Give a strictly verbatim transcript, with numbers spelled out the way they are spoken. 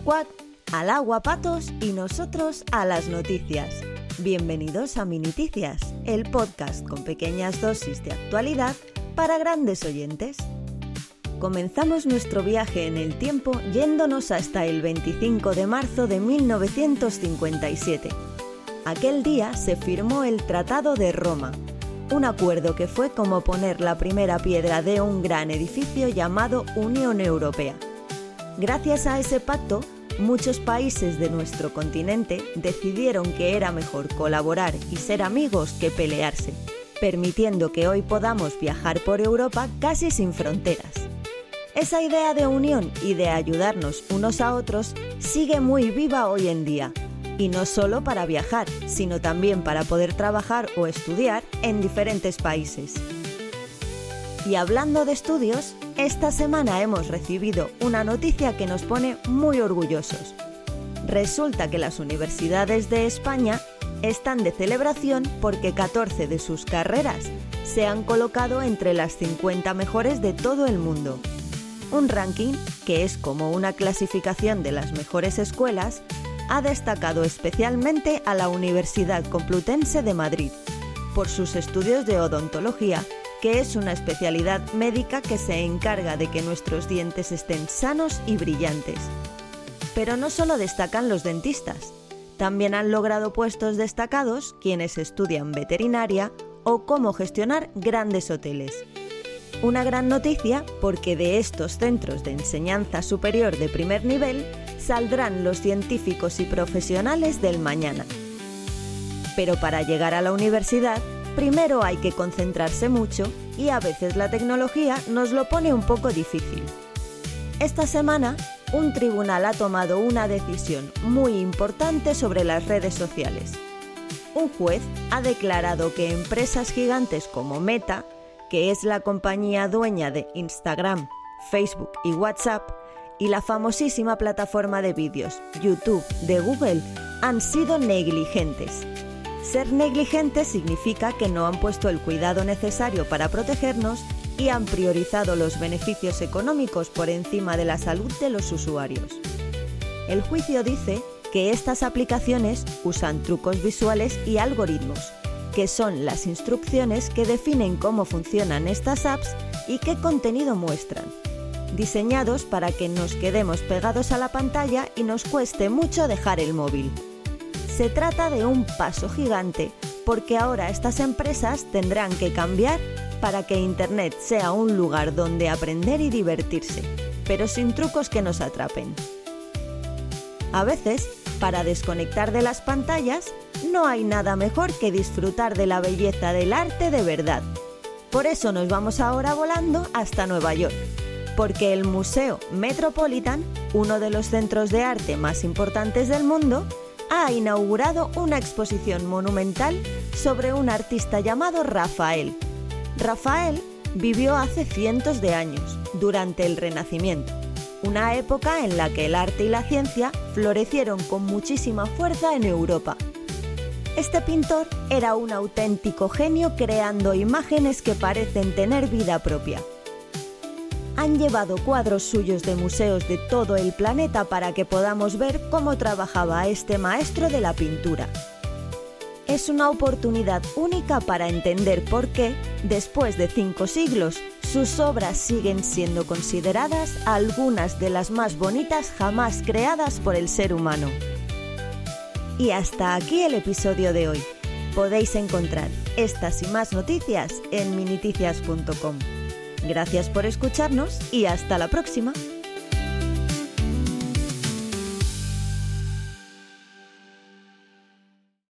cuac, al agua patos y nosotros a las noticias. Bienvenidos a Miniticias, el podcast con pequeñas dosis de actualidad para grandes oyentes. Comenzamos nuestro viaje en el tiempo yéndonos hasta el veinticinco de marzo de mil novecientos cincuenta y siete. Aquel día se firmó el Tratado de Roma, un acuerdo que fue como poner la primera piedra de un gran edificio llamado Unión Europea. Gracias a ese pacto, muchos países de nuestro continente decidieron que era mejor colaborar y ser amigos que pelearse, permitiendo que hoy podamos viajar por Europa casi sin fronteras. Esa idea de unión y de ayudarnos unos a otros sigue muy viva hoy en día, y no solo para viajar, sino también para poder trabajar o estudiar en diferentes países. Y hablando de estudios, esta semana hemos recibido una noticia que nos pone muy orgullosos. Resulta que las universidades de España están de celebración porque catorce de sus carreras se han colocado entre las cincuenta mejores de todo el mundo. Un ranking, que es como una clasificación de las mejores escuelas, ha destacado especialmente a la Universidad Complutense de Madrid por sus estudios de odontología, que es una especialidad médica que se encarga de que nuestros dientes estén sanos y brillantes. Pero no solo destacan los dentistas, también han logrado puestos destacados quienes estudian veterinaria o cómo gestionar grandes hoteles. Una gran noticia porque de estos centros de enseñanza superior de primer nivel saldrán los científicos y profesionales del mañana. Pero para llegar a la universidad, primero hay que concentrarse mucho y a veces la tecnología nos lo pone un poco difícil. Esta semana, un tribunal ha tomado una decisión muy importante sobre las redes sociales. Un juez ha declarado que empresas gigantes como Meta, que es la compañía dueña de Instagram, Facebook y WhatsApp, y la famosísima plataforma de vídeos YouTube de Google, han sido negligentes. Ser negligentes significa que no han puesto el cuidado necesario para protegernos y han priorizado los beneficios económicos por encima de la salud de los usuarios. El juicio dice que estas aplicaciones usan trucos visuales y algoritmos, que son las instrucciones que definen cómo funcionan estas apps y qué contenido muestran, diseñados para que nos quedemos pegados a la pantalla y nos cueste mucho dejar el móvil. Se trata de un paso gigante, porque ahora estas empresas tendrán que cambiar para que Internet sea un lugar donde aprender y divertirse, pero sin trucos que nos atrapen. A veces, para desconectar de las pantallas, no hay nada mejor que disfrutar de la belleza del arte de verdad. Por eso nos vamos ahora volando hasta Nueva York, porque el Museo Metropolitan, uno de los centros de arte más importantes del mundo, ha inaugurado una exposición monumental sobre un artista llamado Rafael. Rafael vivió hace cientos de años, durante el Renacimiento, una época en la que el arte y la ciencia florecieron con muchísima fuerza en Europa. Este pintor era un auténtico genio creando imágenes que parecen tener vida propia. Han llevado cuadros suyos de museos de todo el planeta para que podamos ver cómo trabajaba este maestro de la pintura. Es una oportunidad única para entender por qué, después de cinco siglos, sus obras siguen siendo consideradas algunas de las más bonitas jamás creadas por el ser humano. Y hasta aquí el episodio de hoy. Podéis encontrar estas y más noticias en miniticias punto com. Gracias por escucharnos y hasta la próxima.